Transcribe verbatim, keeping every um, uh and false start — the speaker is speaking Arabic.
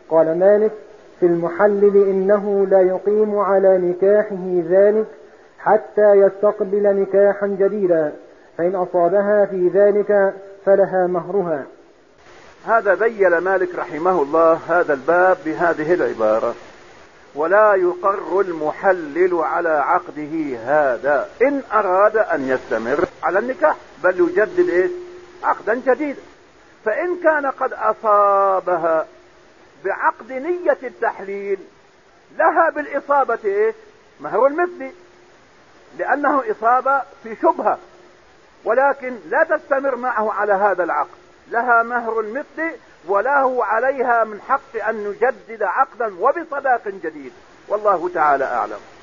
قال مالك في المحلل إنه لا يقيم على نكاحه ذلك حتى يستقبل نكاحا جديدا، فإن أصابها في ذلك فلها مهرها. هذا بين مالك رحمه الله هذا الباب بهذه العبارة: ولا يقر المحلل على عقده هذا إن أراد أن يستمر على النكاح، بل يجدد إيه؟ عقدا جديدا. فإن كان قد أصابها بعقد نية التحليل لها بالإصابة إيه؟ مهر المثل، لأنه إصابة في شبهة، ولكن لا تستمر معه على هذا العقد، لها مهر المثل وله عليها من حق أن نجدد عقدا وبصداق جديد. والله تعالى أعلم.